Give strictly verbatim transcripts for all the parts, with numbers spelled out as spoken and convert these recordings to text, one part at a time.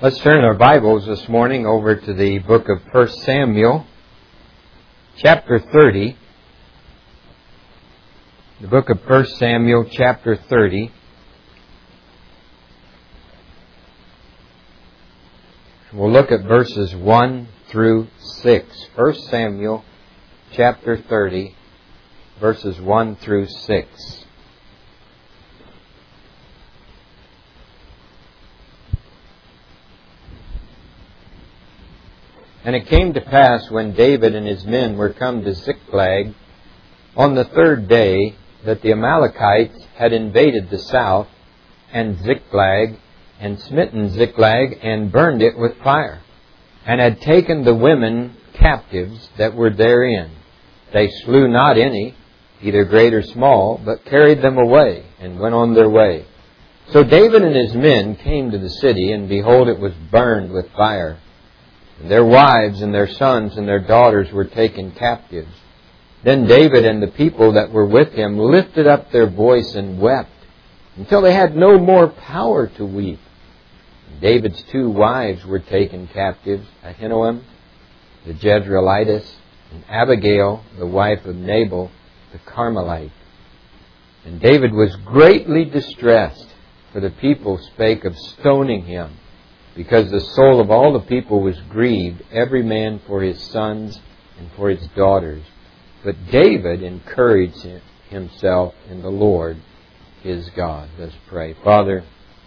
Let's turn our Bibles this morning over to the book of First Samuel, chapter thirty. The book of First Samuel, chapter thirty. We'll look at verses one through six. First Samuel, chapter thirty, verses one through six. And it came to pass, when David and his men were come to Ziklag on the third day, that the Amalekites had invaded the south, and Ziklag, and smitten Ziklag, and burned it with fire, and had taken the women captives that were therein. They slew not any, either great or small, but carried them away, and went on their way. So David and his men came to the city, and behold, it was burned with fire. And their wives and their sons and their daughters were taken captives. Then David and the people that were with him lifted up their voice and wept, until they had no more power to weep. And David's two wives were taken captives, Ahinoam the Jezreelitess, and Abigail, the wife of Nabal the Carmelite. And David was greatly distressed, for the people spake of stoning him, because the soul of all the people was grieved, every man for his sons and for his daughters. But David encouraged himself in the Lord his God. Let's pray. Father,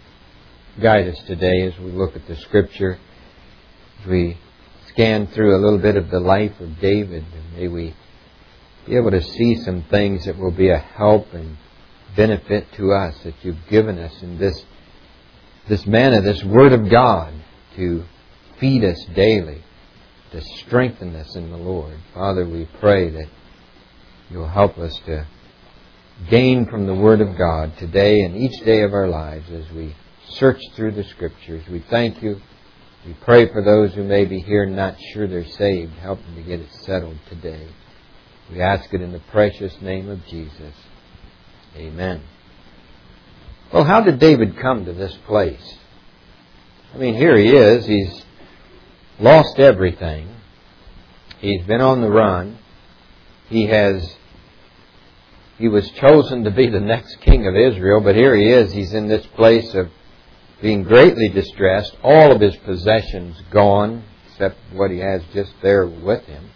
guide us today as we look at the Scripture, as we scan through a little bit of the life of David, and may we be able to see some things that will be a help and benefit to us that you've given us in this This manna, this Word of God, to feed us daily, to strengthen us in the Lord. Father, we pray that you'll help us to gain from the Word of God today and each day of our lives as we search through the Scriptures. We thank you. We pray for those who may be here not sure they're saved. Help them to get it settled today. We ask it in the precious name of Jesus. Amen. Well, how did David come to this place? I mean, here he is. He's lost everything. He's been on the run. He has, he was chosen to be the next king of Israel, but here he is. He's in this place of being greatly distressed. All of his possessions gone, except what he has just there with him.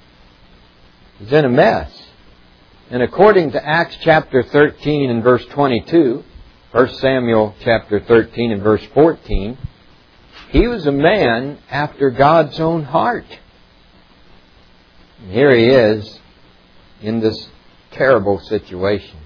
He's in a mess. And according to Acts chapter thirteen and verse twenty-two, First Samuel chapter thirteen and verse fourteen, he was a man after God's own heart. And here he is in this terrible situation.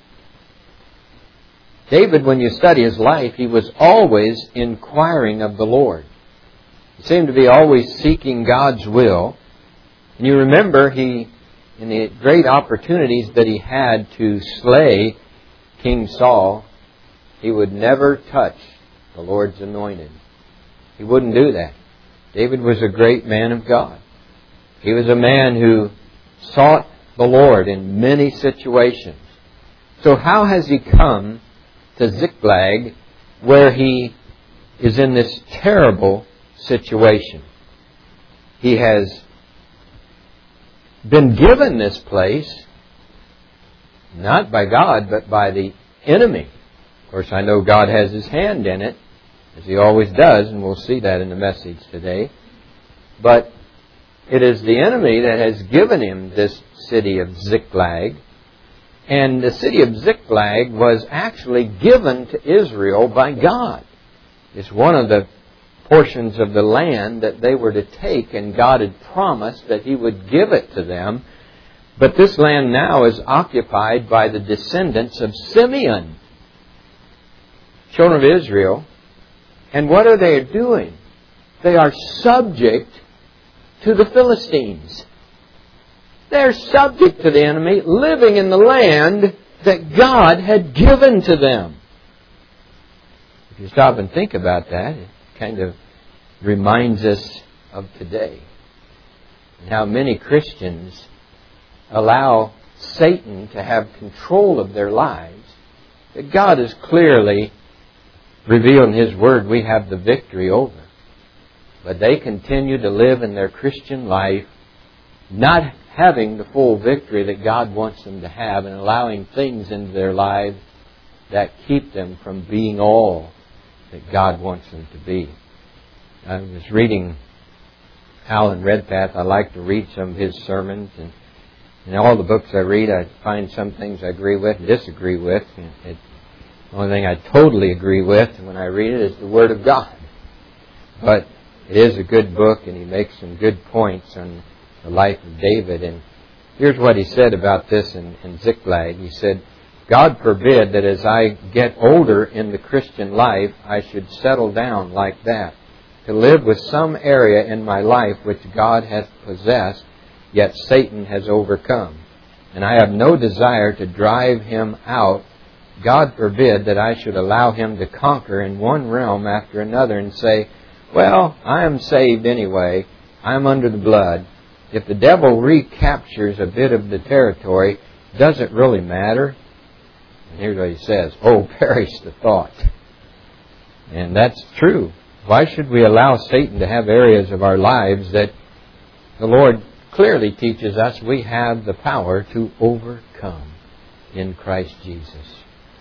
David, when you study his life, he was always inquiring of the Lord. He seemed to be always seeking God's will. And you remember he, in the great opportunities that he had to slay King Saul, he would never touch the Lord's anointed. He wouldn't do that. David was a great man of God. He was a man who sought the Lord in many situations. So how has he come to Ziklag, where he is in this terrible situation? He has been given this place, not by God, but by the enemy. Of course, I know God has His hand in it, as He always does, and we'll see that in the message today. But it is the enemy that has given him this city of Ziklag. And the city of Ziklag was actually given to Israel by God. It's one of the portions of the land that they were to take, and God had promised that He would give it to them. But this land now is occupied by the descendants of Simeon, children of Israel. And what are they doing? They are subject to the Philistines. They're subject to the enemy, living in the land that God had given to them. If you stop and think about that, it kind of reminds us of today. And how many Christians allow Satan to have control of their lives, that God has clearly revealed in His Word, we have the victory over. But they continue to live in their Christian life not having the full victory that God wants them to have, and allowing things into their lives that keep them from being all that God wants them to be. I was reading Alan Redpath. I like to read some of his sermons, and in all the books I read, I find some things I agree with and disagree with. And it, the only thing I totally agree with when I read it is the Word of God. But it is a good book, and he makes some good points on the life of David. And here's what he said about this in, in Ziklag. He said, God forbid that as I get older in the Christian life, I should settle down like that, to live with some area in my life which God hath possessed, yet Satan has overcome. And I have no desire to drive him out. God forbid that I should allow him to conquer in one realm after another and say, well, I am saved anyway. I am under the blood. If the devil recaptures a bit of the territory, does it really matter? And here's what he says, oh, perish the thought. And that's true. Why should we allow Satan to have areas of our lives that the Lord clearly teaches us we have the power to overcome in Christ Jesus?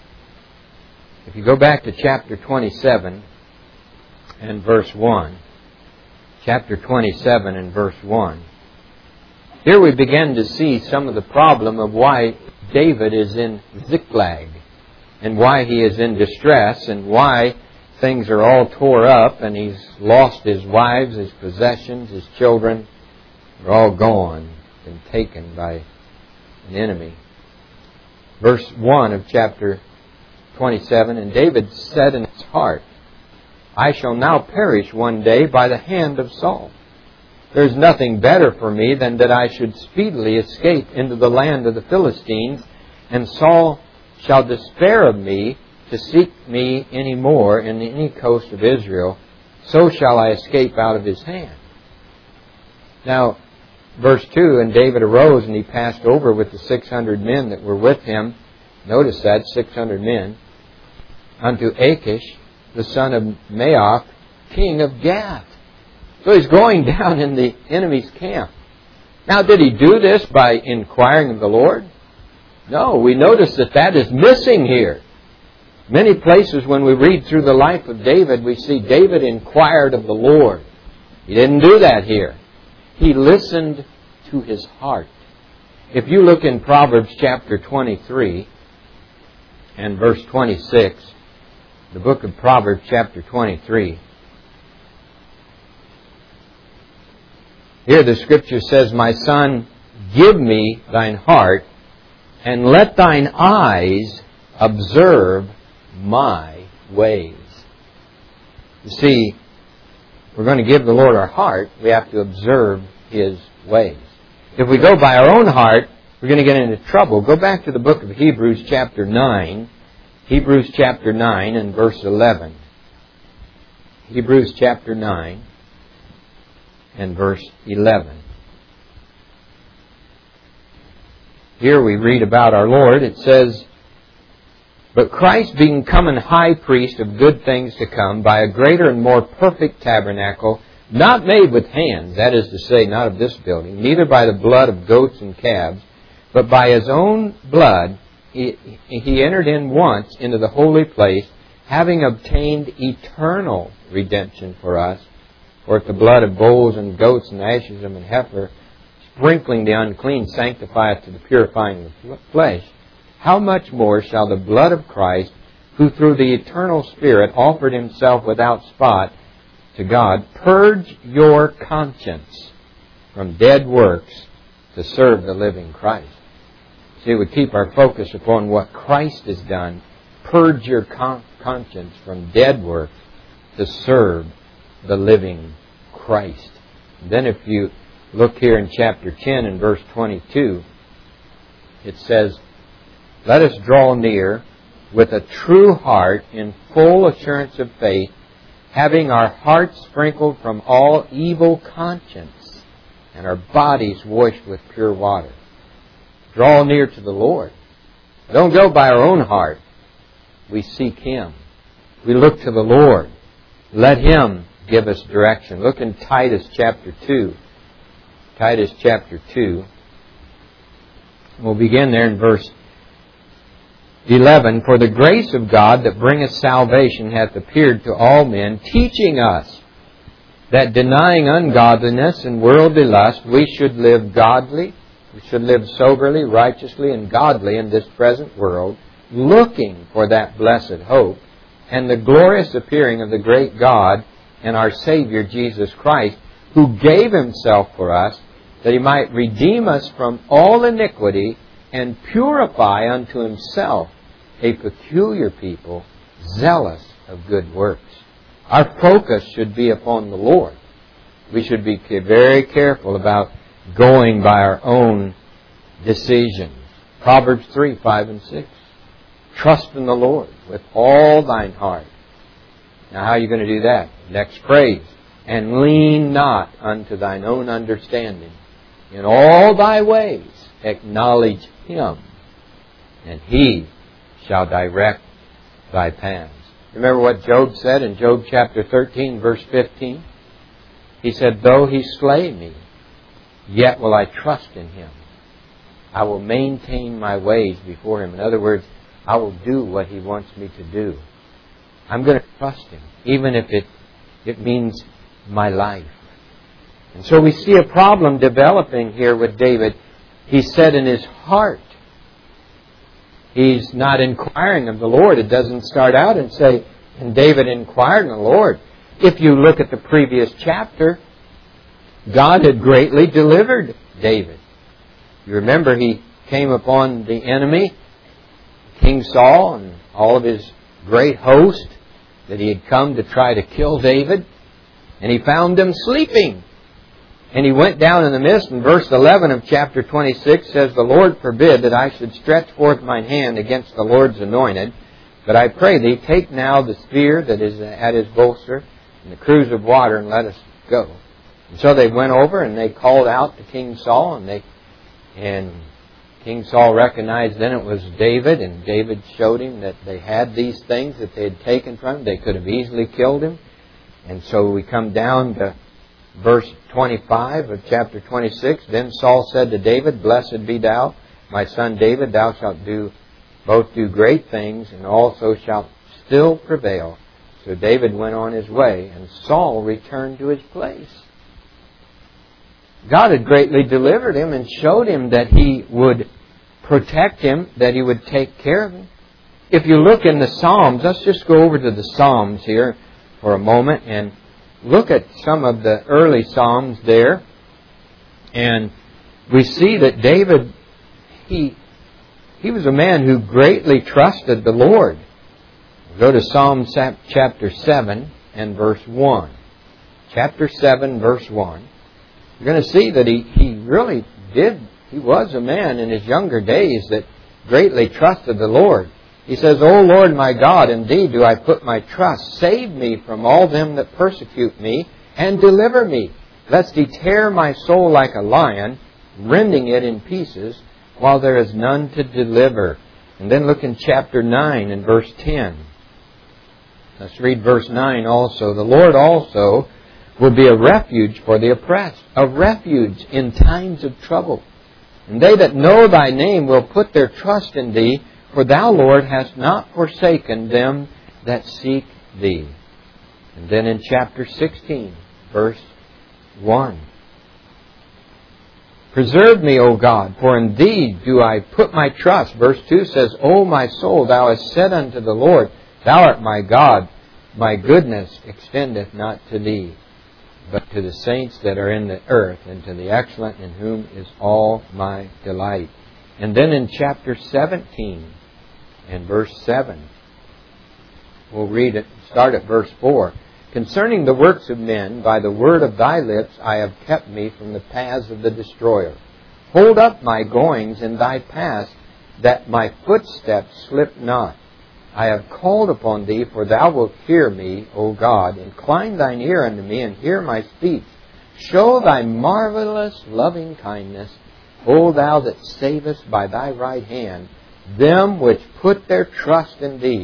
If you go back to chapter twenty-seven and verse one, chapter twenty-seven and verse one, here we begin to see some of the problem of why David is in Ziklag, and why he is in distress, and why things are all tore up, and he's lost his wives, his possessions, his children. They're all gone, been taken by an enemy. Verse one of chapter twenty-seven, and David said in his heart, I shall now perish one day by the hand of Saul. There is nothing better for me than that I should speedily escape into the land of the Philistines, and Saul shall despair of me to seek me any more in any coast of Israel. So shall I escape out of his hand. Now, verse two, and David arose and he passed over with the six hundred men that were with him. Notice that, six hundred men. Unto Achish, the son of Maoch, king of Gath. So he's going down in the enemy's camp. Now, did he do this by inquiring of the Lord? No, we notice that that is missing here. Many places when we read through the life of David, we see David inquired of the Lord. He didn't do that here. He listened to his heart. If you look in Proverbs chapter twenty-three and verse twenty-six, the book of Proverbs chapter twenty-three, here the Scripture says, my son, give me thine heart, and let thine eyes observe my ways. You see, if we're going to give the Lord our heart, we have to observe His ways. If we go by our own heart, we're going to get into trouble. Go back to the book of Hebrews chapter nine. Hebrews chapter nine and verse eleven. Hebrews chapter nine and verse eleven. Here we read about our Lord. It says, but Christ being come an high priest of good things to come, by a greater and more perfect tabernacle, not made with hands, that is to say, not of this building, neither by the blood of goats and calves, but by His own blood, He, he entered in once into the holy place, having obtained eternal redemption for us. For if the blood of bulls and goats and ashes of an heifer, sprinkling the unclean, sanctifieth to the purifying of the flesh, how much more shall the blood of Christ, who through the eternal Spirit offered Himself without spot to God, purge your conscience from dead works to serve the living Christ? See, we keep our focus upon what Christ has done. Purge your con- conscience from dead works to serve the living Christ. And then if you look here in chapter ten and verse twenty-two, it says, let us draw near with a true heart in full assurance of faith, having our hearts sprinkled from all evil conscience and our bodies washed with pure water. Draw near to the Lord. Don't go by our own heart. We seek Him. we look to the Lord. Let Him give us direction. Look in Titus chapter two. Titus chapter two. We'll begin there in verse eleven. For the grace of God that bringeth salvation hath appeared to all men, teaching us that denying ungodliness and worldly lust, we should live godly, we should live soberly, righteously, and godly in this present world, looking for that blessed hope and the glorious appearing of the great God and our Savior Jesus Christ, who gave Himself for us, that He might redeem us from all iniquity and purify unto Himself a peculiar people, zealous of good works. Our focus should be upon the Lord. We should be very careful about going by our own decisions. Proverbs three, five, and six. Trust in the Lord with all thine heart. Now how are you going to do that? Next phrase. And lean not unto thine own understanding. In all thy ways acknowledge Him, and He shall direct thy paths. Remember what Job said in Job chapter thirteen, verse fifteen? He said, though He slay me, yet will I trust in Him. I will maintain my ways before Him. In other words, I will do what He wants me to do. I'm going to trust Him, even if it, it means my life. And so we see a problem developing here with David. He said in his heart, he's not inquiring of the Lord. It doesn't start out and say, and David inquired of the Lord. If you look at the previous chapter, God had greatly delivered David. You remember he came upon the enemy, King Saul, and all of his great host that he had come to try to kill David. And he found them sleeping. And he went down in the midst, and verse eleven of chapter twenty-six says, the Lord forbid that I should stretch forth mine hand against the Lord's anointed. But I pray thee, take now the spear that is at his bolster, and the cruse of water, and let us go. And so they went over, and they called out to King Saul, and they, and King Saul recognized then it was David, and David showed him that they had these things that they had taken from him. They could have easily killed him. And so we come down to verse twenty-five of chapter twenty-six. Then Saul said to David, blessed be thou, my son David, thou shalt do both do great things, and also shalt still prevail. So David went on his way, and Saul returned to his place. God had greatly delivered him and showed him that He would protect him, that He would take care of him. If you look in the Psalms, let's just go over to the Psalms here for a moment and look at some of the early Psalms there. And we see that David, he, he was a man who greatly trusted the Lord. Go to Psalm chapter seven and verse one. Chapter seven, verse one. You're going to see that he, he really did, he was a man in his younger days that greatly trusted the Lord. He says, O Lord my God, in Thee do I put my trust. Save me from all them that persecute me, and deliver me, lest He tear my soul like a lion, rending it in pieces, while there is none to deliver. And then look in chapter nine and verse ten. Let's read verse nine also. The Lord also will be a refuge for the oppressed, a refuge in times of trouble. And they that know Thy name will put their trust in Thee, for Thou, Lord, hast not forsaken them that seek Thee. And then in chapter sixteen, verse one. Preserve me, O God, for in Thee do I put my trust. Verse two says, O my soul, Thou hast said unto the Lord, Thou art my God, my goodness extendeth not to Thee, but to the saints that are in the earth, and to the excellent in whom is all my delight. And then in chapter seventeen and verse seven, we'll read it, start at verse four. Concerning the works of men, by the word of Thy lips I have kept me from the paths of the destroyer. Hold up my goings in Thy paths, that my footsteps slip not. I have called upon Thee, for Thou wilt hear me, O God. Incline Thine ear unto me, and hear my speech. Show Thy marvelous loving kindness, O Thou that savest by Thy right hand them which put their trust in Thee.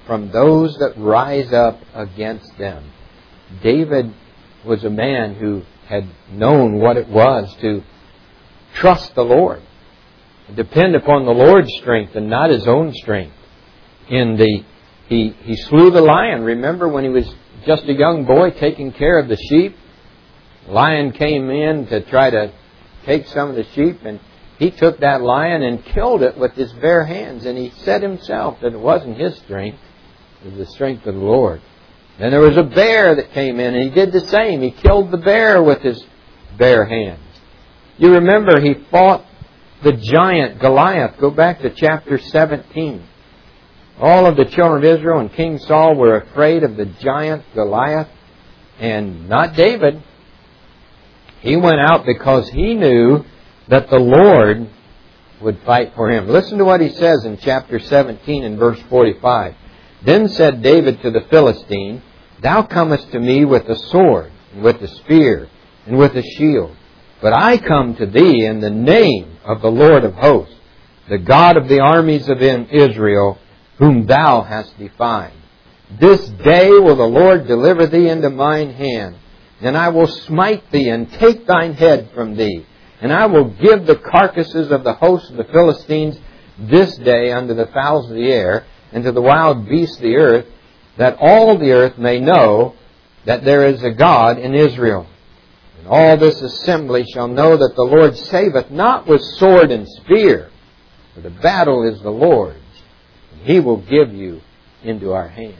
from those that rise up against them. David was a man who had known what it was to trust the Lord, depend upon the Lord's strength and not his own strength. In the he he slew the lion. Remember when he was just a young boy taking care of the sheep? The lion came in to try to take some of the sheep, and he took that lion and killed it with his bare hands. And he said himself that it wasn't his strength, it was the strength of the Lord. Then there was a bear that came in, and he did the same. He killed the bear with his bare hands. You remember he fought the giant Goliath. Go back to chapter seventeen. All of the children of Israel and King Saul were afraid of the giant Goliath, and not David. He went out because he knew that the Lord would fight for him. Listen to what he says in chapter seventeen and verse forty-five. Then said David to the Philistine, Thou comest to me with a sword, and with a spear, and with a shield. But I come to thee in the name of the Lord of hosts, the God of the armies of Israel, whom thou hast defied. This day will the Lord deliver thee into mine hand, and I will smite thee and take thine head from thee. And I will give the carcasses of the host of the Philistines this day unto the fowls of the air, and to the wild beasts of the earth, that all the earth may know that there is a God in Israel. And all this assembly shall know that the Lord saveth not with sword and spear, for the battle is the Lord's, and He will give you into our hands.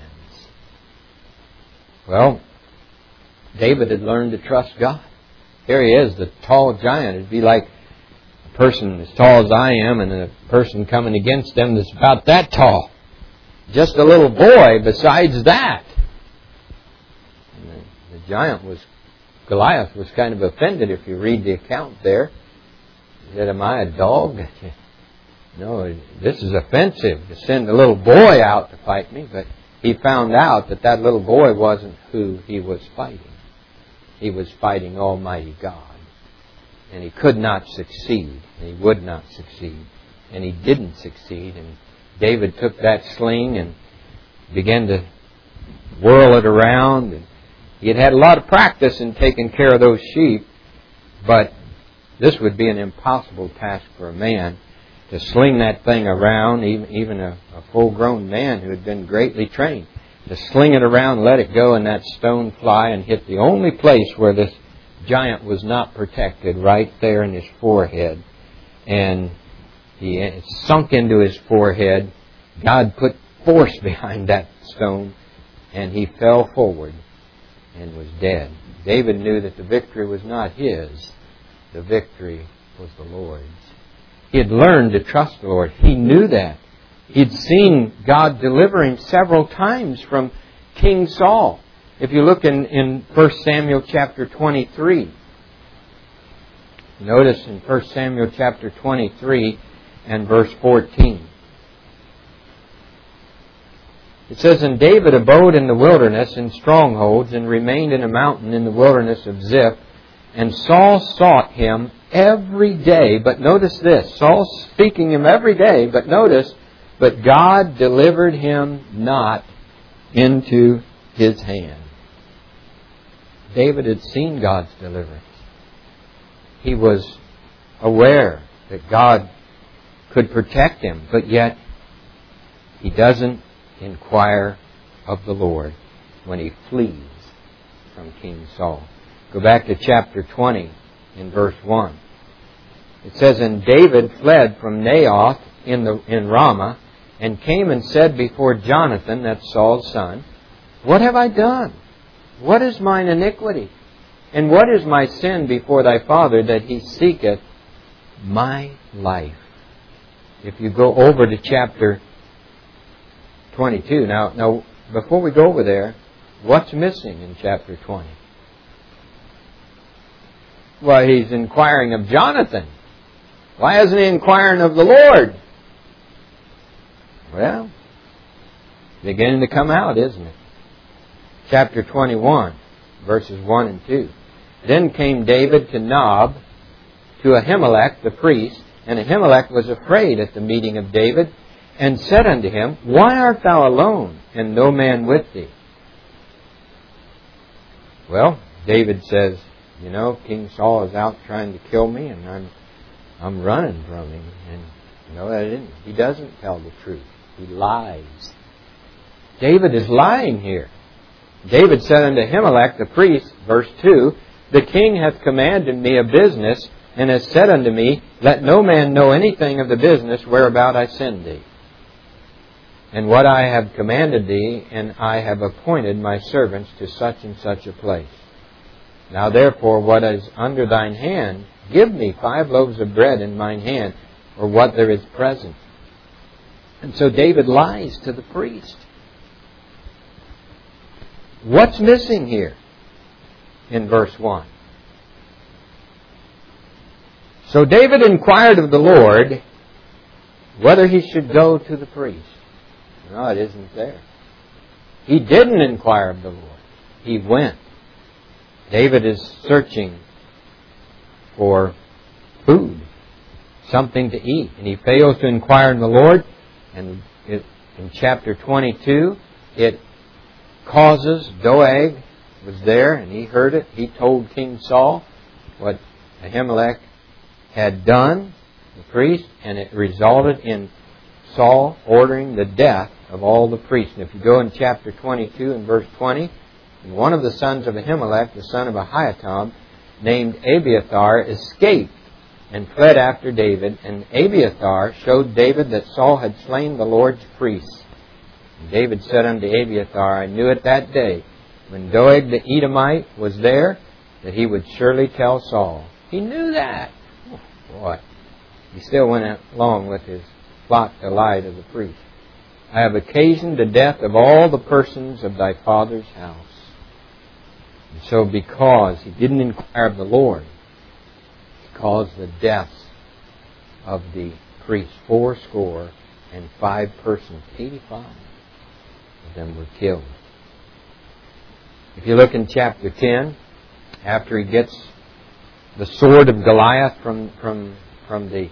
Well, David had learned to trust God. Here he is, the tall giant. It'd be like a person as tall as I am and a person coming against them that's about that tall. Just a little boy besides that. And the, the giant was, Goliath was kind of offended if you read the account there. He said, am I a dog? No, this is offensive to send a little boy out to fight me. But he found out that that little boy wasn't who he was fighting. He was fighting Almighty God. And he could not succeed. And he would not succeed. And he didn't succeed. And David took that sling and began to whirl it around. And he had had a lot of practice in taking care of those sheep. But this would be an impossible task for a man to sling that thing around, even, even a, a full-grown man who had been greatly trained. To sling it around, let it go, and that stone fly and hit the only place where this giant was not protected, right there in his forehead. And he it sunk into his forehead. God put force behind that stone, and he fell forward and was dead. David knew that the victory was not his. The victory was the Lord's. He had learned to trust the Lord. He knew that. He'd seen God deliver him several times from King Saul. If you look in, in First Samuel chapter twenty-three, notice in First Samuel chapter twenty-three and verse fourteen. It says, And David abode in the wilderness in strongholds, and remained in a mountain in the wilderness of Ziph. And Saul sought him every day. But notice this, Saul seeking him every day, but notice, but God delivered him not into his hand. David had seen God's deliverance. He was aware that God could protect him, but yet he doesn't inquire of the Lord when he flees from King Saul. Go back to chapter twenty in verse one. It says, And David fled from Naioth in, the, in Ramah, and came and said before Jonathan, that's Saul's son, What have I done? What is mine iniquity? And what is my sin before thy father, that he seeketh my life? If you go over to chapter twenty-two. Now, now, before we go over there, what's missing in chapter twenty? Well, he's inquiring of Jonathan. Why isn't he inquiring of the Lord? Well, beginning to come out, isn't it? Chapter twenty-one, verses one and two. Then came David to Nob, to Ahimelech the priest, and Ahimelech was afraid at the meeting of David, and said unto him, Why art thou alone, and no man with thee? Well, David says, you know, King Saul is out trying to kill me, and I'm I'm running from him. And you know, that isn't, he doesn't tell the truth. He lies. David is lying here. David said unto Ahimelech the priest, verse two, The king hath commanded me a business, and has said unto me, Let no man know anything of the business whereabout I send thee. And what I have commanded thee, and I have appointed my servants to such and such a place. Now therefore, what is under thine hand, give me five loaves of bread in mine hand, or what there is present. And so David lies to the priest. What's missing here in verse one? So David inquired of the Lord whether he should go to the priest. No, it isn't there. He didn't inquire of the Lord. He went. David is searching for food, something to eat, and he fails to inquire of the Lord. And it, in chapter twenty-two, it causes, Doeg was there, and he heard it. He told King Saul what Ahimelech had done, the priest, and it resulted in Saul ordering the death of all the priests. And if you go in chapter twenty-two and verse twenty, and one of the sons of Ahimelech, the son of Ahitub, named Abiathar, escaped and fled after David. And Abiathar showed David that Saul had slain the Lord's priests. And David said unto Abiathar, I knew it that day, when Doeg the Edomite was there, that he would surely tell Saul. He knew that. Oh, boy. He still went along with his plot to lie to the priest. I have occasioned the death of all the persons of thy father's house. And so because he didn't inquire of the Lord, he caused the deaths of the priests, four score and five persons, eighty-five of them were killed. If you look in chapter ten, after he gets the sword of Goliath from, from, from the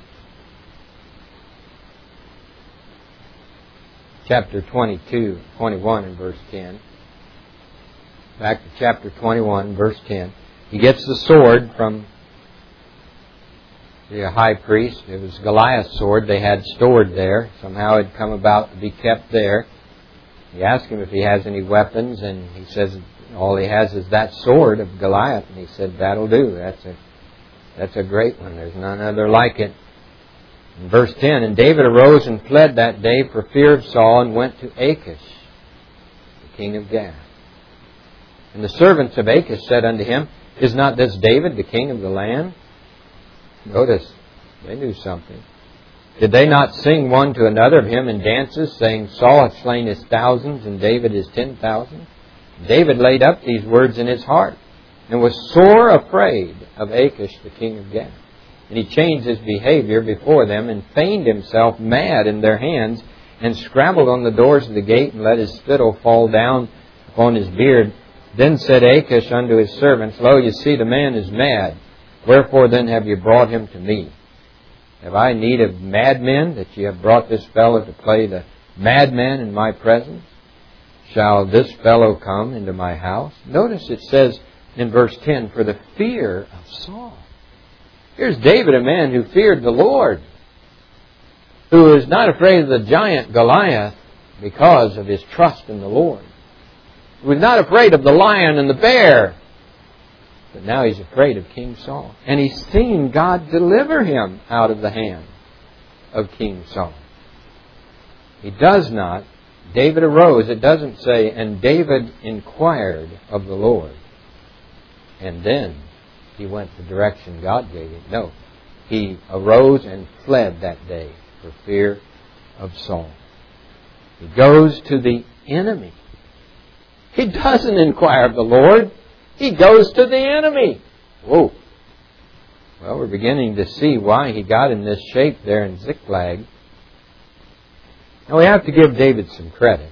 chapter twenty-two, twenty-one and verse ten. Back to chapter twenty-one, verse ten. He gets the sword from the high priest. It was Goliath's sword they had stored there. Somehow it had come about to be kept there. He asked him if he has any weapons, and he says all he has is that sword of Goliath. And he said, that'll do. That's a, that's a great one. There's none other like it. In verse ten, And David arose and fled that day for fear of Saul, and went to Achish, the king of Gath. And the servants of Achish said unto him, Is not this David, the king of the land? Notice, they knew something. Did they not sing one to another of him in dances, saying, Saul hath slain his thousands, and David his ten thousand? David laid up these words in his heart, and was sore afraid of Achish, the king of Gath. And he changed his behavior before them, and feigned himself mad in their hands, and scrabbled on the doors of the gate, and let his spittle fall down upon his beard. Then said Achish unto his servants, Lo, you see, the man is mad. Wherefore then have you brought him to me? Have I need of madmen, that ye have brought this fellow to play the madman in my presence? Shall this fellow come into my house? Notice it says in verse ten, For the fear of Saul. Here's David, a man who feared the Lord, who is not afraid of the giant Goliath because of his trust in the Lord. He was not afraid of the lion and the bear. But now he's afraid of King Saul. And he's seen God deliver him out of the hand of King Saul. He does not. David arose. It doesn't say, and David inquired of the Lord. And then he went the direction God gave him. No. He arose and fled that day for fear of Saul. He goes to the enemy. He doesn't inquire of the Lord. He goes to the enemy. Whoa. Well, we're beginning to see why he got in this shape there in Ziklag. Now, we have to give David some credit.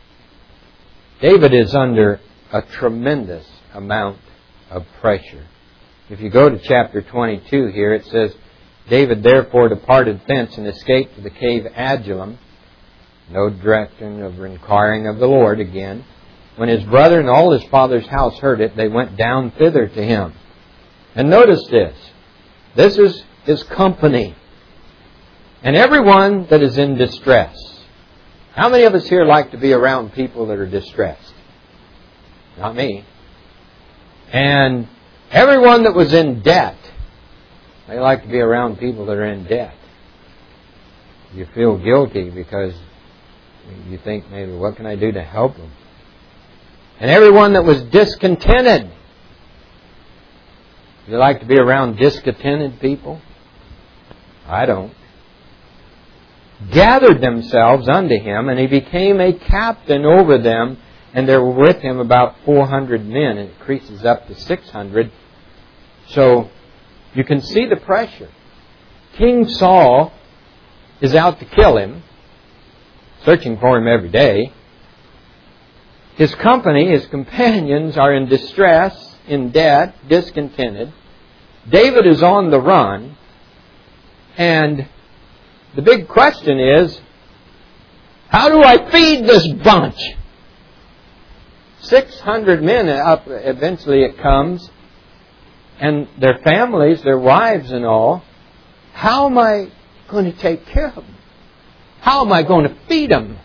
David is under a tremendous amount of pressure. If you go to chapter twenty-two here, it says, David therefore departed thence and escaped to the cave Adullam, No direction of inquiring of the Lord again. When his brother and all his father's house heard it, they went down thither to him. And notice this. This is his company. And everyone that is in distress. How many of us here like to be around people that are distressed? Not me. And everyone that was in debt. They like to be around people that are in debt. You feel guilty because you think, maybe, what can I do to help them? And everyone that was discontented. You like to be around discontented people? I don't. Gathered themselves unto him, and he became a captain over them, and there were with him about four hundred men, and it increases up to six hundred. So, you can see the pressure. King Saul is out to kill him, searching for him every day. His company, his companions are in distress, in debt, discontented. David is on the run. And the big question is, how do I feed this bunch? six hundred men up, eventually it comes. And their families, their wives and all. How am I going to take care of them? How am I going to feed them?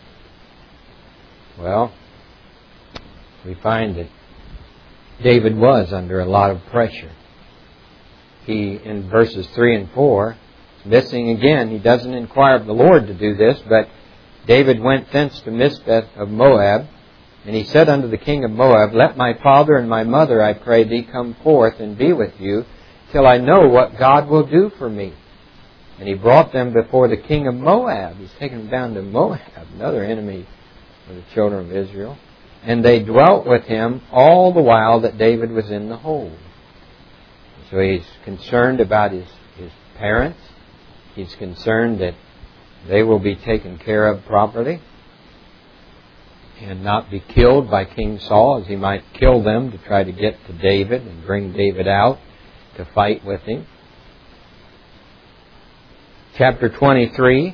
Well, we find that David was under a lot of pressure. He, in verses three and four, is missing again. He doesn't inquire of the Lord to do this, but David went thence to Mizpeh of Moab, and he said unto the king of Moab, Let my father and my mother, I pray thee, come forth and be with you, till I know what God will do for me. And he brought them before the king of Moab. He's taken them down to Moab, another enemy of the children of Israel. And they dwelt with him all the while that David was in the hold. So he's concerned about his, his parents. He's concerned that they will be taken care of properly and not be killed by King Saul, as he might kill them to try to get to David and bring David out to fight with him. Chapter twenty-three,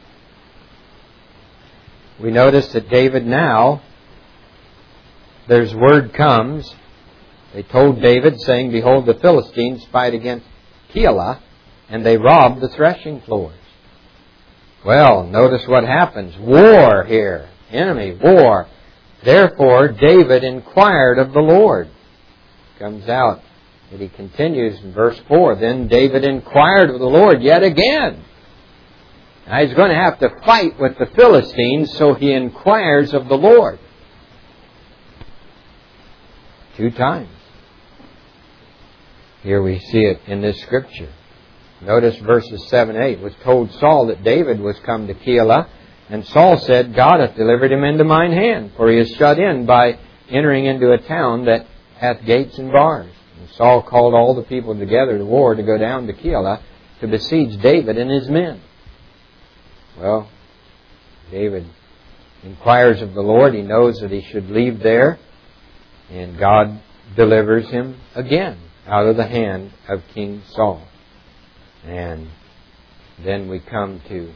we notice that David now, there's word comes. They told David, saying, Behold, the Philistines fight against Keilah, and they rob the threshing floors. Well, notice what happens. War here. Enemy, war. Therefore, David inquired of the Lord. Comes out that he continues in verse four. Then David inquired of the Lord yet again. Now he's going to have to fight with the Philistines, so he inquires of the Lord. Two times. Here we see it in this scripture. Notice verses seven and eight. It was told Saul that David was come to Keilah, and Saul said, God hath delivered him into mine hand, for he is shut in by entering into a town that hath gates and bars. And Saul called all the people together to war to go down to Keilah to besiege David and his men. Well, David inquires of the Lord. He knows that he should leave there. And God delivers him again out of the hand of King Saul. And then we come to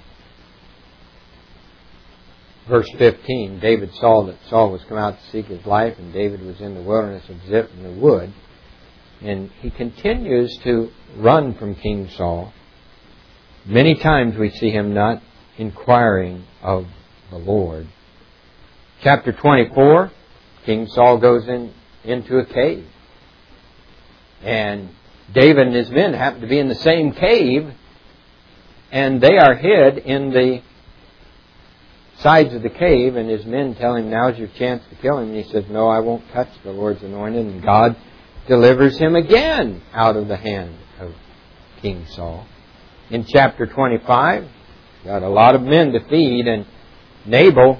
verse fifteen. David saw that Saul was come out to seek his life, and David was in the wilderness of Ziph in the wood. And he continues to run from King Saul. Many times we see him not inquiring of the Lord. Chapter twenty-four, King Saul goes in into a cave. And David and his men happen to be in the same cave, and they are hid in the sides of the cave, and his men tell him, now's your chance to kill him. And he says, no, I won't touch the Lord's anointed. And God delivers him again out of the hand of King Saul. In chapter twenty-five, got a lot of men to feed, and Nabal,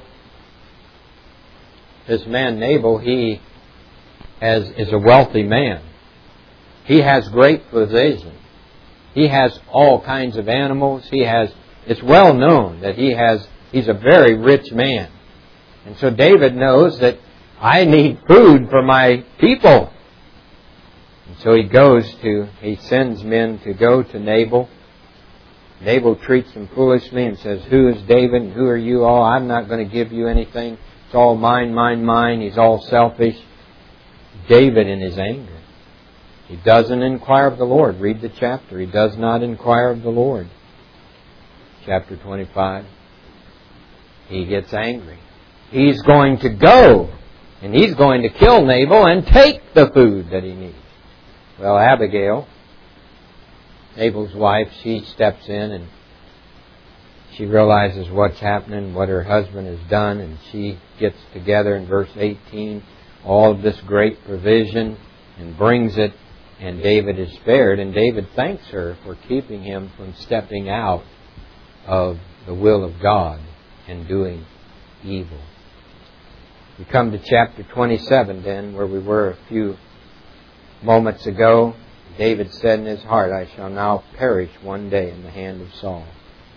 this man Nabal, he has, is a wealthy man. He has great possession. He has all kinds of animals. He has, it's well known that he has, he's a very rich man. And so David knows that I need food for my people. And so he goes to, he sends men to go to Nabal Nabal treats him foolishly and says, who is David and who are you all? I'm not going to give you anything. It's all mine, mine, mine. He's all selfish. David in his anger, he doesn't inquire of the Lord. Read the chapter. He does not inquire of the Lord. Chapter twenty-five. He gets angry. He's going to go and he's going to kill Nabal and take the food that he needs. Well, Abigail, Nabal's wife, she steps in and she realizes what's happening, what her husband has done, and she gets together in verse eighteen all of this great provision and brings it, and David is spared, and David thanks her for keeping him from stepping out of the will of God and doing evil. We come to chapter twenty-seven then, where we were a few moments ago. David said in his heart, I shall now perish one day in the hand of Saul.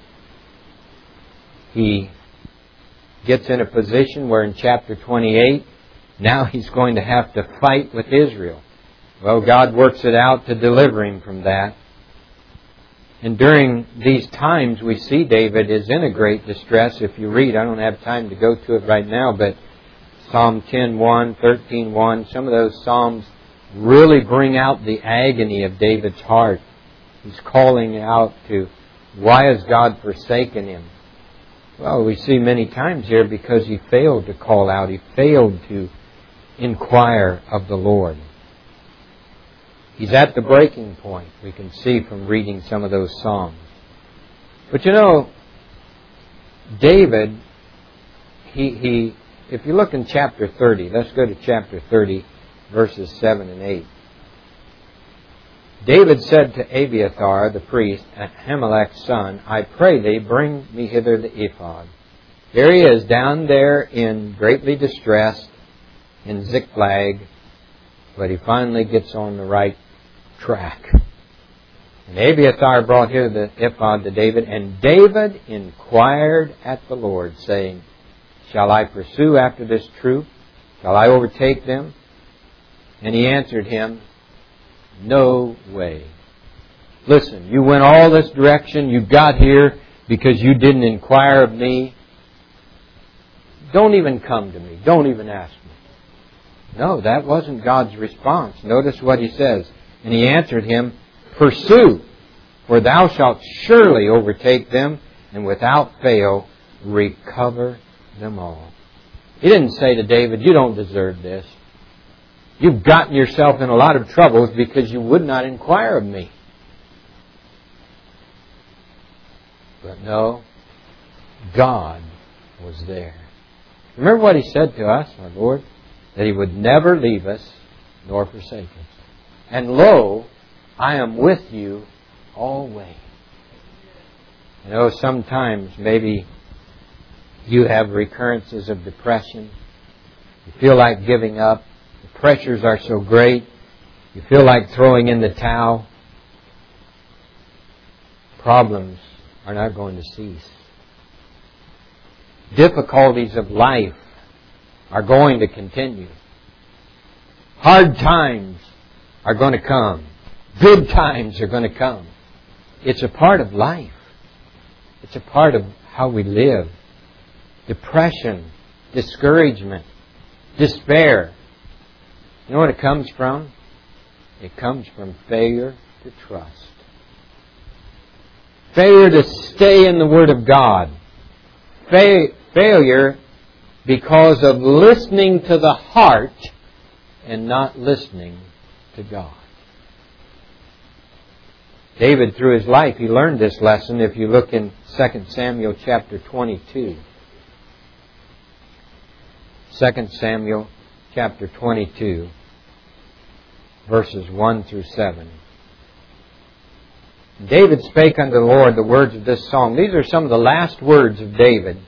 He gets in a position where in chapter twenty-eight, now he's going to have to fight with Israel. Well, God works it out to deliver him from that. And during these times, we see David is in a great distress. If you read, I don't have time to go to it right now, but Psalm ten one, thirteen one, some of those Psalms really bring out the agony of David's heart. He's calling out to, why has God forsaken him? Well, we see many times here because he failed to call out. He failed to inquire of the Lord. He's at the breaking point, we can see from reading some of those Psalms. But you know, David, he, he, if you look in chapter thirty, let's go to chapter thirty, verses seven and eight. David said to Abiathar the priest, Ahimelech's son, I pray thee, bring me hither the ephod. There he is, down there in greatly distressed, in Ziklag, but he finally gets on the right track. And Abiathar brought here the ephod to David, and David inquired at the Lord, saying, shall I pursue after this troop? Shall I overtake them? And he answered him, no way. Listen, you went all this direction, you got here because you didn't inquire of me. Don't even come to me. Don't even ask me. No, that wasn't God's response. Notice what he says. And he answered him, pursue, for thou shalt surely overtake them, and without fail recover them all. He didn't say to David, you don't deserve this. You've gotten yourself in a lot of troubles because you would not inquire of me. But no, God was there. Remember what he said to us, our Lord? That he would never leave us nor forsake us. And lo, I am with you always. You know, sometimes maybe you have recurrences of depression. You feel like giving up. The pressures are so great. You feel like throwing in the towel. Problems are not going to cease. Difficulties of life are going to continue. Hard times are going to come. Good times are going to come. It's a part of life. It's a part of how we live. Depression, discouragement, despair. You know what it comes from? It comes from failure to trust. Failure to stay in the Word of God. Fa- failure because of listening to the heart and not listening to God. David, through his life, he learned this lesson if you look in Second Samuel chapter twenty-two. Second Samuel chapter twenty-two, verses one through seven. David spake unto the Lord the words of this song. These are some of the last words of David,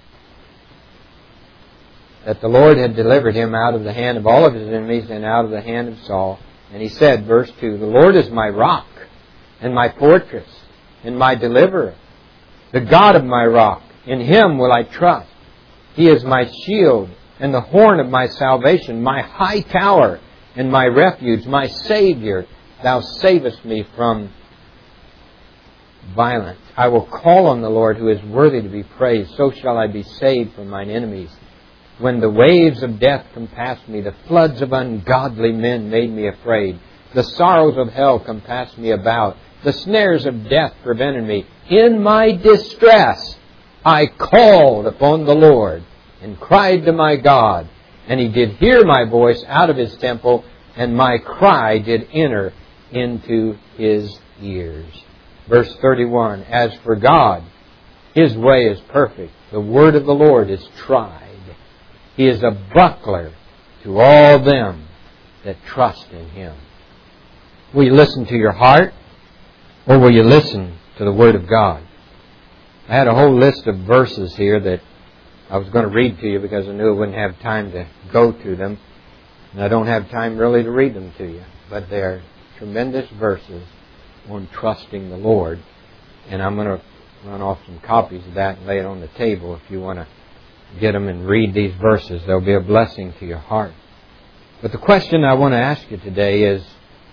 that the Lord had delivered him out of the hand of all of his enemies and out of the hand of Saul. And he said, verse two, the Lord is my rock and my fortress and my deliverer, the God of my rock. In him will I trust. He is my shield and the horn of my salvation, my high tower and my refuge, my Savior. Thou savest me from violence. I will call on the Lord who is worthy to be praised. So shall I be saved from mine enemies. When the waves of death compassed me, the floods of ungodly men made me afraid. The sorrows of hell compassed me about. The snares of death prevented me. In my distress I called upon the Lord and cried to my God. And He did hear my voice out of His temple, and my cry did enter into His ears. Verse thirty-one, as for God, His way is perfect. The word of the Lord is tried. He is a buckler to all them that trust in Him. Will you listen to your heart, or will you listen to the Word of God? I had a whole list of verses here that I was going to read to you because I knew I wouldn't have time to go to them. And I don't have time really to read them to you. But they're tremendous verses on trusting the Lord. And I'm going to run off some copies of that and lay it on the table if you want to get them and read these verses. They'll be a blessing to your heart. But the question I want to ask you today is,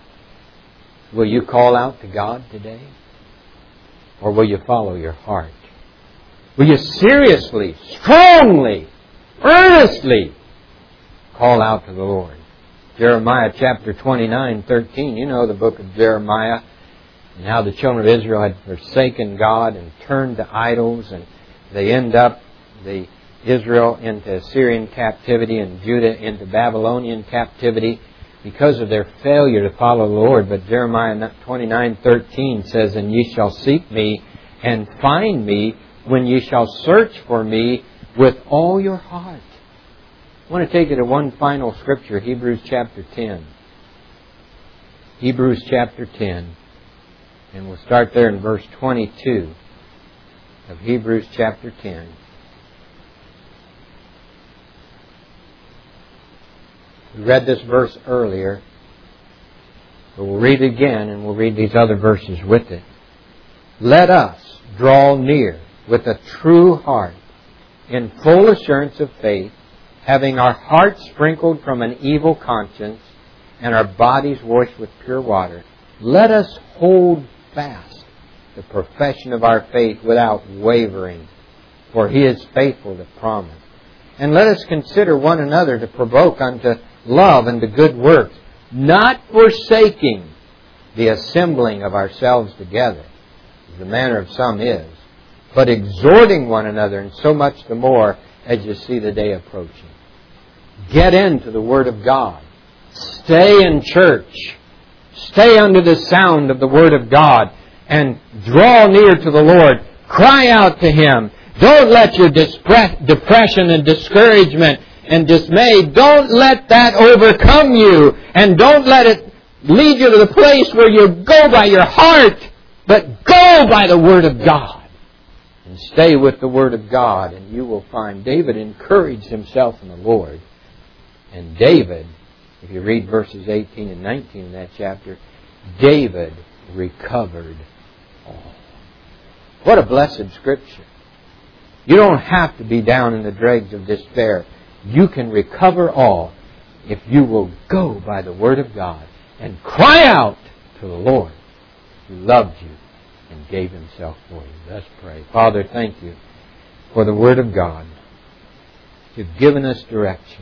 will you call out to God today? Or will you follow your heart? Will you seriously, strongly, earnestly call out to the Lord? Jeremiah chapter twenty-nine, thirteen. You know the book of Jeremiah and how the children of Israel had forsaken God and turned to idols, and they end up, the Israel into Assyrian captivity and Judah into Babylonian captivity because of their failure to follow the Lord. But Jeremiah twenty-nine thirteen says, and ye shall seek me and find me when ye shall search for me with all your heart. I want to take you to one final scripture, Hebrews chapter ten. Hebrews chapter ten. And we'll start there in verse twenty-two of Hebrews chapter ten. We read this verse earlier, but we'll read it again, and we'll read these other verses with it. Let us draw near with a true heart, in full assurance of faith, having our hearts sprinkled from an evil conscience, and our bodies washed with pure water. Let us hold fast the profession of our faith without wavering, for He is faithful to promise. And let us consider one another to provoke unto love and to good works, not forsaking the assembling of ourselves together, as the manner of some is, but exhorting one another, and so much the more as you see the day approaching. Get into the Word of God. Stay in church. Stay under the sound of the Word of God and draw near to the Lord. Cry out to Him. Don't let your depression and discouragement and dismay, don't let that overcome you. And don't let it lead you to the place where you go by your heart, but go by the Word of God. And stay with the Word of God, and you will find David encouraged himself in the Lord. And David, if you read verses eighteen and nineteen in that chapter, David recovered all. What a blessed scripture. You don't have to be down in the dregs of despair. You can recover all if you will go by the Word of God and cry out to the Lord who loved you and gave Himself for you. Let's pray. Father, thank You for the Word of God. You've given us direction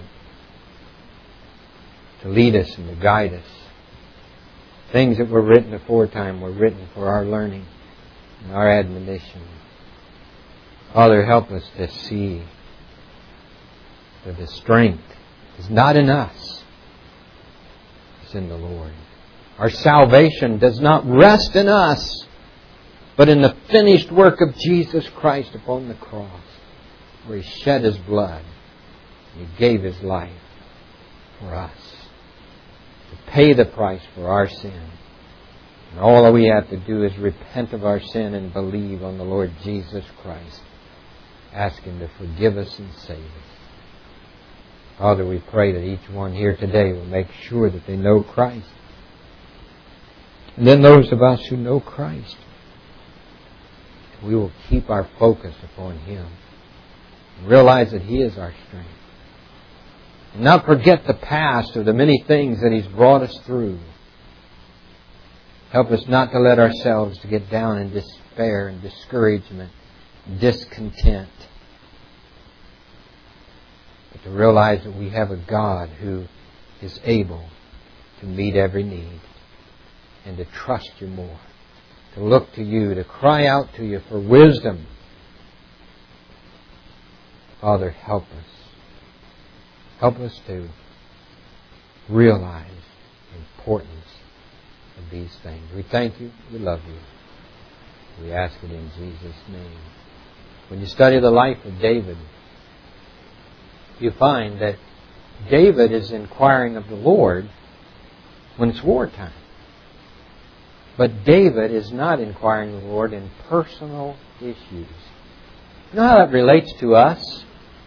to lead us and to guide us. Things that were written aforetime were written for our learning and our admonition. Father, help us to see that the strength is not in us. It's in the Lord. Our salvation does not rest in us, but in the finished work of Jesus Christ upon the cross, where He shed His blood and He gave His life for us to pay the price for our sin. And all that we have to do is repent of our sin and believe on the Lord Jesus Christ. Ask Him to forgive us and save us. Father, we pray that each one here today will make sure that they know Christ. And then those of us who know Christ, we will keep our focus upon Him and realize that He is our strength. And not forget the past of the many things that He's brought us through. Help us not to let ourselves to get down in despair. despair and discouragement, discontent. But to realize that we have a God who is able to meet every need and to trust you more, to look to you, to cry out to you for wisdom. Father, help us. Help us to realize the importance of these things. We thank you. We love you. We ask it in Jesus' name. When you study the life of David, you find that David is inquiring of the Lord when it's wartime. But David is not inquiring of the Lord in personal issues. You know how that relates to us?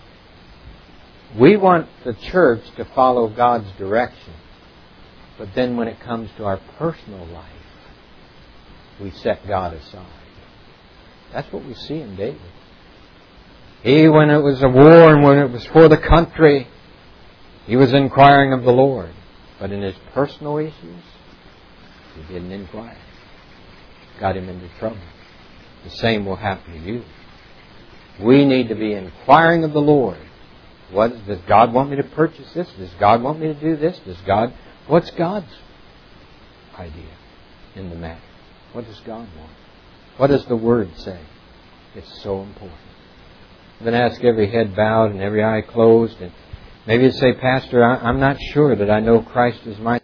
We want the church to follow God's direction. But then when it comes to our personal life, we set God aside. That's what we see in David. He, when it was a war and when it was for the country, he was inquiring of the Lord. But in his personal issues, he didn't inquire. Got him into trouble. The same will happen to you. We need to be inquiring of the Lord. What does God want me to purchase this? Does God want me to do this? Does God? What's God's idea in the matter? What does God want? What does the Word say? It's so important. I'm going to ask every head bowed and every eye closed, and maybe you say, Pastor, I'm not sure that I know Christ as my